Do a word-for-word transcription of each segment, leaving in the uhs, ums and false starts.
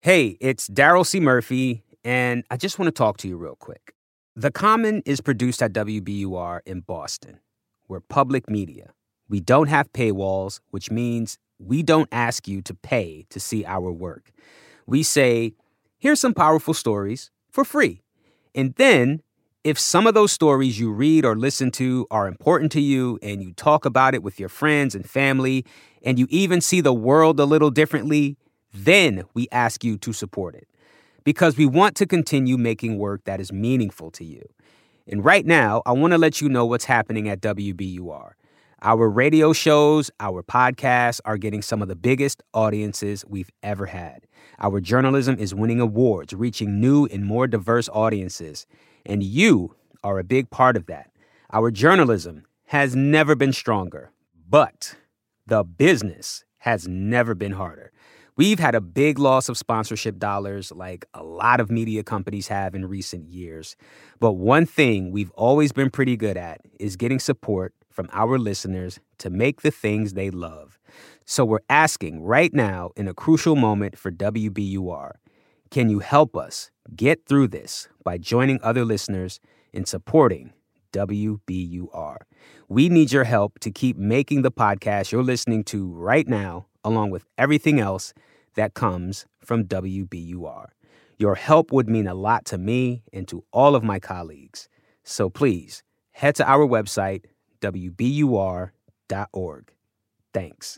Hey, it's Daryl C. Murphy, and I just want to talk to you real quick. The Common is produced at W B U R in Boston. We're public media. We don't have paywalls, which means we don't ask you to pay to see our work. We say, here's some powerful stories for free. And then, if some of those stories you read or listen to are important to you and you talk about it with your friends and family, and you even see the world a little differently, then we ask you to support it. Because we want to continue making work that is meaningful to you. And right now, I want to let you know what's happening at W B U R. Our radio shows, our podcasts are getting some of the biggest audiences we've ever had. Our journalism is winning awards, reaching new and more diverse audiences. And you are a big part of that. Our journalism has never been stronger, but the business has never been harder. We've had a big loss of sponsorship dollars like a lot of media companies have in recent years. But one thing we've always been pretty good at is getting support from our listeners to make the things they love. So we're asking right now, in a crucial moment for W B U R, can you help us get through this by joining other listeners in supporting W B U R? We need your help to keep making the podcast you're listening to right now, along with everything else that comes from W B U R. Your help would mean a lot to me and to all of my colleagues. So please, head to our website, W B U R dot org. Thanks.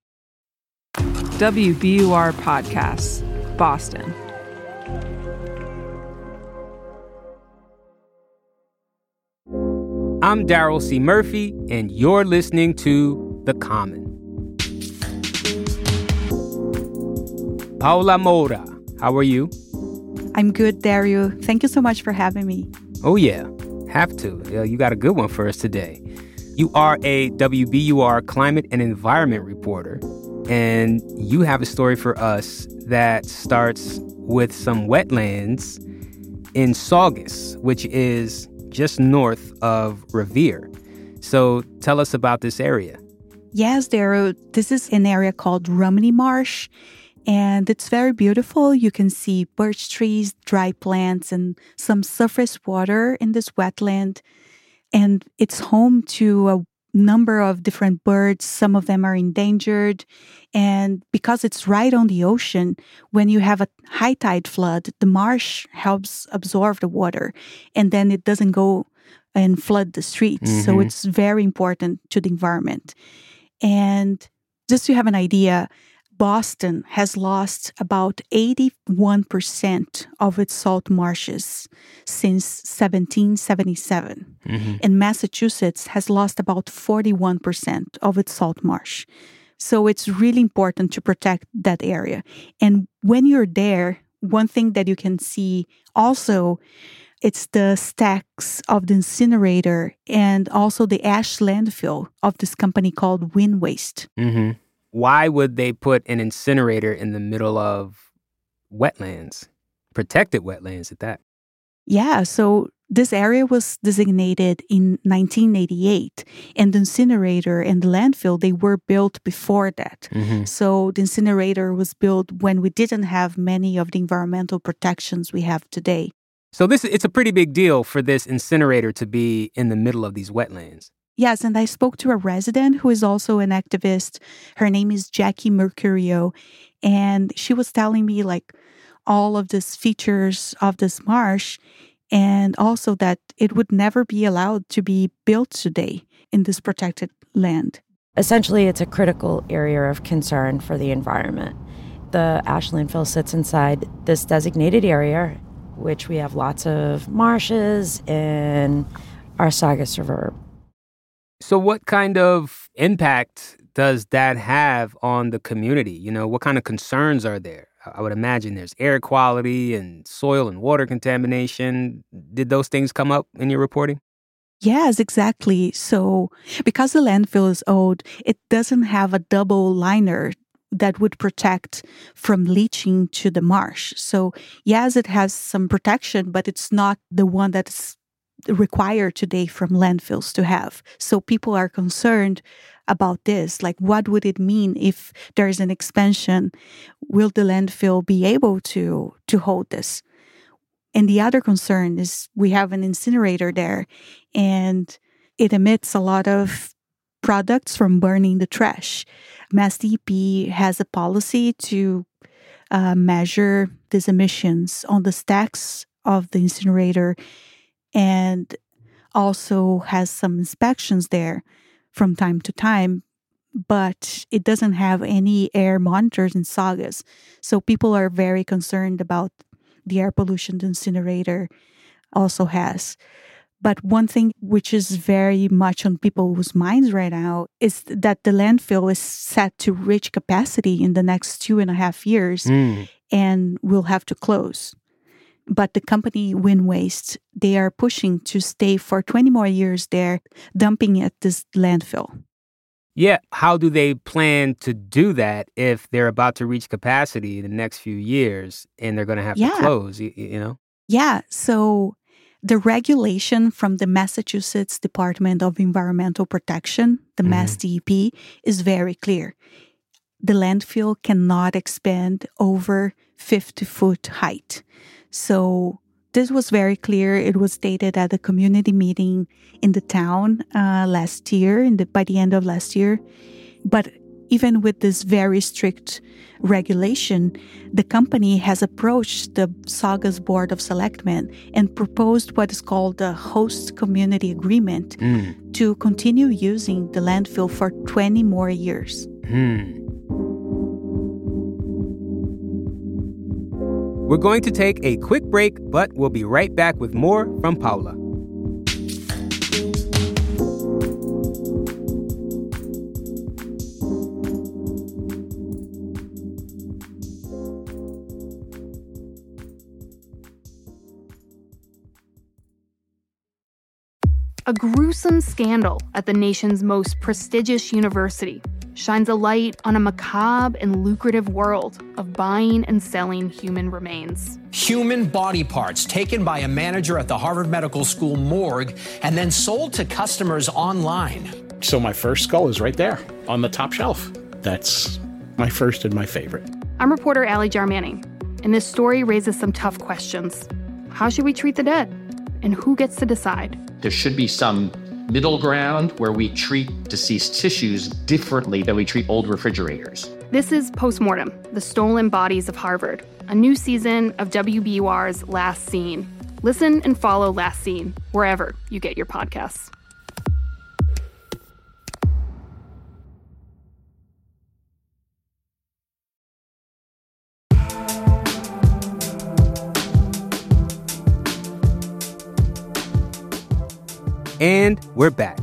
W B U R Podcasts, Boston. I'm Daryl C. Murphy, and you're listening to The Common. Paula Moura, how are you? I'm good, Dario. Thank you so much for having me. Oh, yeah. Have to. Yeah, you got a good one for us today. You are a W B U R climate and environment reporter, and you have a story for us that starts with some wetlands in Saugus, which is just north of Revere. So tell us about this area. Yes, Dario. This is an area called Rumney Marsh, and it's very beautiful. You can see birch trees, dry plants, and some surface water in this wetland. And it's home to a number of different birds. Some of them are endangered. And because it's right on the ocean, when you have a high tide flood, the marsh helps absorb the water, and then it doesn't go and flood the streets. Mm-hmm. So it's very important to the environment. And just to have an idea, Boston has lost about eighty-one percent of its salt marshes since seventeen seventy-seven. Mm-hmm. And Massachusetts has lost about forty-one percent of its salt marsh. So it's really important to protect that area. And when you're there, one thing that you can see also, it's the stacks of the incinerator and also the ash landfill of this company called Wind Waste. Mm-hmm. Why would they put an incinerator in the middle of wetlands, protected wetlands at that? Yeah, so this area was designated in nineteen eighty-eight, and the incinerator and the landfill, they were built before that. Mm-hmm. So the incinerator was built when we didn't have many of the environmental protections we have today. So this it's a pretty big deal for this incinerator to be in the middle of these wetlands. Yes, and I spoke to a resident who is also an activist. Her name is Jackie Mercurio, and she was telling me like all of these features of this marsh, and also that it would never be allowed to be built today in this protected land. Essentially, it's a critical area of concern for the environment. The ash landfill sits inside this designated area, which we have lots of marshes in our Saugus River. So what kind of impact does that have on the community? You know, what kind of concerns are there? I would imagine there's air quality and soil and water contamination. Did those things come up in your reporting? Yes, exactly. So because the landfill is old, it doesn't have a double liner that would protect from leaching to the marsh. So yes, it has some protection, but it's not the one that's required today from landfills to have. So people are concerned about this. Like, what would it mean if there's an expansion? Will the landfill be able to, to hold this? And the other concern is we have an incinerator there, and it emits a lot of products from burning the trash. Mass D E P has a policy to uh, measure these emissions on the stacks of the incinerator, and also has some inspections there from time to time, but it doesn't have any air monitors in Saugus. So people are very concerned about the air pollution the incinerator also has. But one thing which is very much on people's minds right now is that the landfill is set to reach capacity in the next two and a half years mm. and will have to close. But the company WinWaste, they are pushing to stay for twenty more years there, dumping at this landfill. Yeah, how do they plan to do that if they're about to reach capacity in the next few years and they're going to have yeah. to close, you, you know? Yeah, so the regulation from the Massachusetts Department of Environmental Protection, the mm-hmm. Mass D E P, is very clear. The landfill cannot expand over fifty-foot height. So this was very clear. It was stated at a community meeting in the town uh, last year, in the, by the end of last year. But even with this very strict regulation, the company has approached the Saugus Board of Selectmen and proposed what is called the Host Community Agreement mm. to continue using the landfill for twenty more years. Mm. We're going to take a quick break, but we'll be right back with more from Paula. A gruesome scandal at the nation's most prestigious university shines a light on a macabre and lucrative world of buying and selling human remains. Human body parts taken by a manager at the Harvard Medical School morgue and then sold to customers online. So my first skull is right there on the top shelf. That's my first and my favorite. I'm reporter Allie Jarmanning, and this story raises some tough questions. How should we treat the dead? And who gets to decide? There should be some middle ground where we treat deceased tissues differently than we treat old refrigerators. This is Postmortem, the Stolen Bodies of Harvard, a new season of W B U R's Last Scene. Listen and follow Last Scene wherever you get your podcasts. And we're back.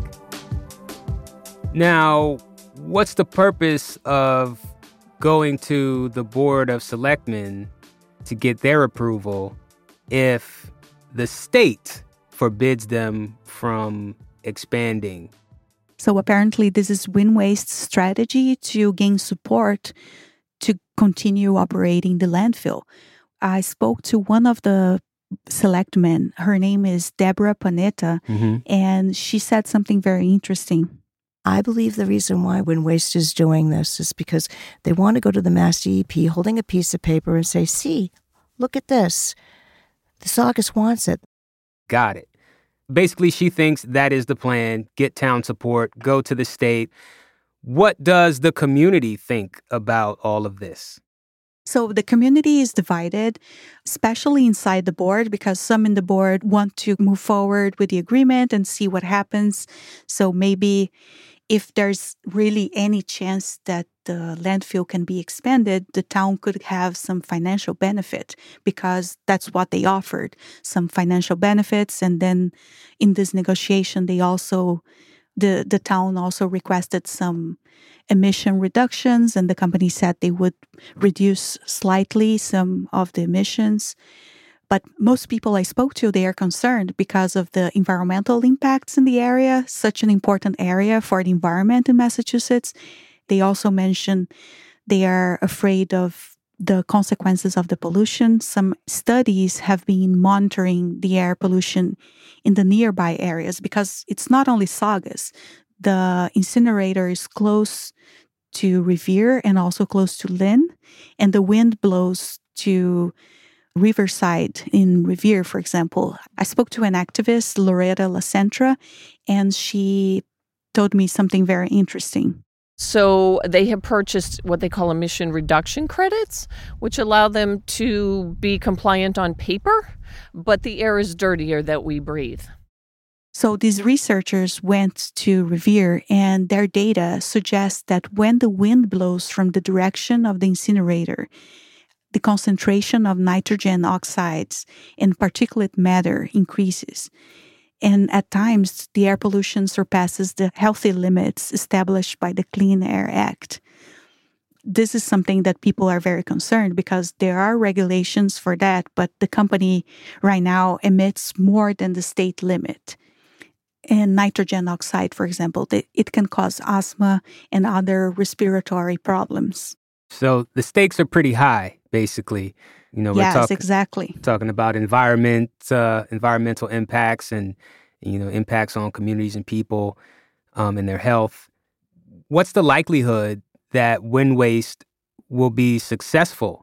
Now, what's the purpose of going to the Board of Selectmen to get their approval if the state forbids them from expanding? So apparently this is WinWaste's strategy to gain support to continue operating the landfill. I spoke to one of the selectmen. Her name is Deborah Panetta, mm-hmm. and she said something very interesting. I believe the reason why WinWaste is doing this is because they want to go to the Mass D E P holding a piece of paper and say, see, look at this. The Saugus wants it. Got it. Basically, she thinks that is the plan. Get town support, go to the state. What does the community think about all of this? So the community is divided, especially inside the board, because some in the board want to move forward with the agreement and see what happens. So maybe if there's really any chance that the landfill can be expanded, the town could have some financial benefit because that's what they offered, some financial benefits. And then in this negotiation, they also, the, the town also requested some emission reductions, and the company said they would reduce slightly some of the emissions. But most people I spoke to, they are concerned because of the environmental impacts in the area, such an important area for the environment in Massachusetts. They also mentioned they are afraid of the consequences of the pollution. Some studies have been monitoring the air pollution in the nearby areas because it's not only Saugus. The incinerator is close to Revere and also close to Lynn, and the wind blows to Riverside in Revere, for example. I spoke to an activist, Loretta LaCentra, and she told me something very interesting. So they have purchased what they call emission reduction credits, which allow them to be compliant on paper, but the air is dirtier that we breathe. So these researchers went to Revere, and their data suggests that when the wind blows from the direction of the incinerator, the concentration of nitrogen oxides and particulate matter increases. And at times, the air pollution surpasses the healthy limits established by the Clean Air Act. This is something that people are very concerned because there are regulations for that, but the company right now emits more than the state limit. And nitrogen oxide, for example, it can cause asthma and other respiratory problems. So the stakes are pretty high, basically. You know, we're yes, talk- exactly. talking about environment, uh, environmental impacts and, you know, impacts on communities and people um, and their health. What's the likelihood that wind waste will be successful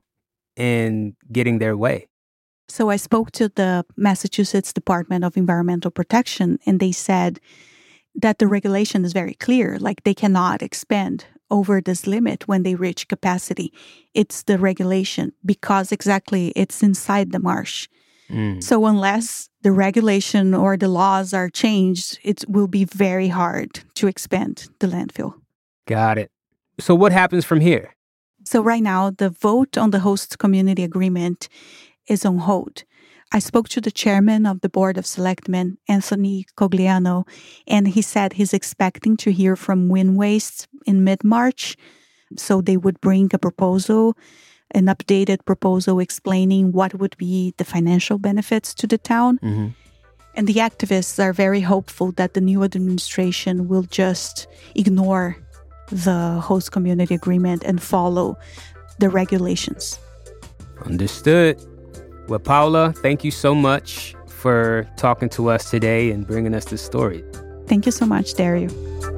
in getting their way? So I spoke to the Massachusetts Department of Environmental Protection, and they said that the regulation is very clear, like they cannot expand over this limit when they reach capacity. It's the regulation because exactly it's inside the marsh. Mm. So unless the regulation or the laws are changed, it will be very hard to expand the landfill. Got it. So what happens from here? So right now, the vote on the host community agreement is on hold. I spoke to the chairman of the Board of Selectmen, Anthony Cogliano, and he said he's expecting to hear from Wind Waste in mid-March. So they would bring a proposal, an updated proposal explaining what would be the financial benefits to the town. Mm-hmm. And the activists are very hopeful that the new administration will just ignore the host community agreement and follow the regulations. Understood. Well, Paula, thank you so much for talking to us today and bringing us this story. Thank you so much, Dario.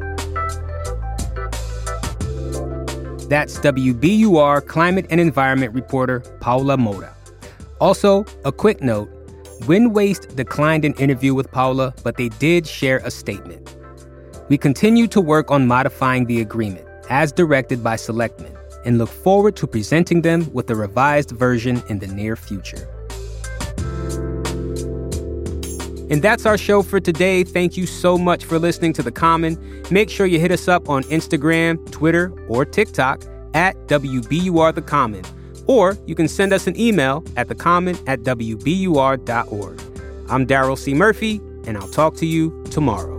That's W B U R climate and environment reporter Paula Moura. Also, a quick note, Wind Waste declined an interview with Paula, but they did share a statement. We continue to work on modifying the agreement, as directed by Selectmen, and look forward to presenting them with a revised version in the near future. And that's our show for today. Thank you so much for listening to The Common. Make sure you hit us up on Instagram, Twitter, or TikTok at W B U R The Common. Or you can send us an email at thecommon at W B U R dot org. I'm Daryl C. Murphy, and I'll talk to you tomorrow.